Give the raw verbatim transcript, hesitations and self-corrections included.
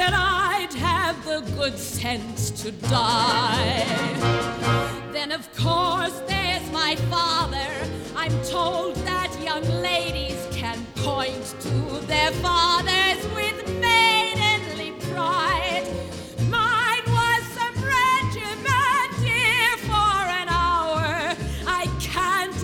that I'd have the good sense to die. Then of course there's my father. I'm told that young ladies can point to their father.